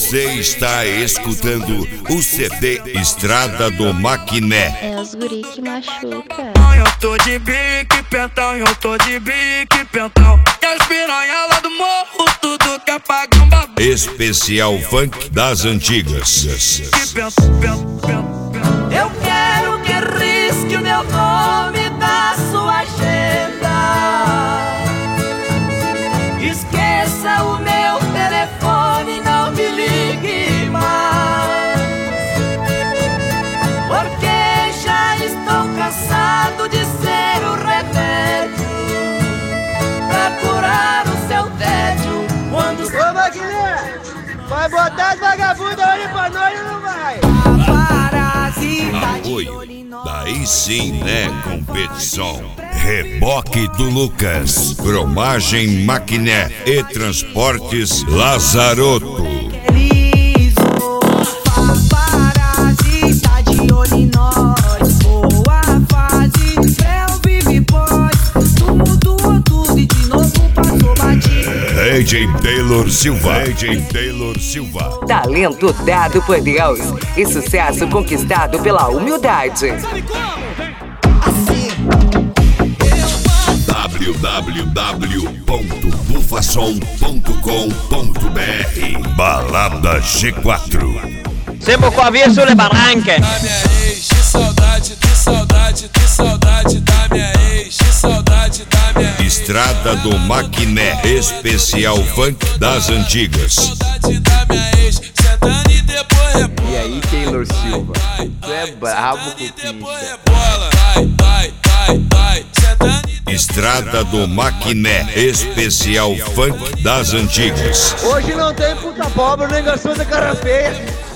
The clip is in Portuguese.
Você está escutando o CD Estrada do Maquiné. É os guri que machuca. Eu tô de bique, pentão, eu tô de bique, pentão. E as piranha lá do morro, tudo quer pagar um babado. Especial Funk das Antigas. Eu quero que risque o meu nome da sua agenda. Esqueça o meu telefone, não me ligue mais. Porque já estou cansado de ser o remédio pra curar o seu tédio. Quando... Ô Maquiné, vai botar as vagabundas ali pra nós ou não vai? Apoio, daí sim, né, competição. Reboque do Lucas, Cromagem Maquiné e Transportes Lazaroto. Paparazzi tá de olho em nós. Boa fase, eu vive pós. Tu mudou tudo e de novo passou batido. AJ Taylor Silva. AJ Taylor Silva. Talento dado por Deus e sucesso conquistado pela humildade. www.bufasom.com.br Balada G4. Sempre com a via sulle barranche. Da minha ex, de saudade, de saudade, de saudade da minha ex, de saudade da minha ex. Estrada do Maquiné, especial Funk das Antigas. Saudade da minha ex, sentando e depois rebola. E aí, Taylor Silva, tu é brabo com Depois isso. rebola. Vai, sentando e Estrada do Maquiné, especial Funk das Antigas. Hoje não tem puta pobre nem garçom da cara feia.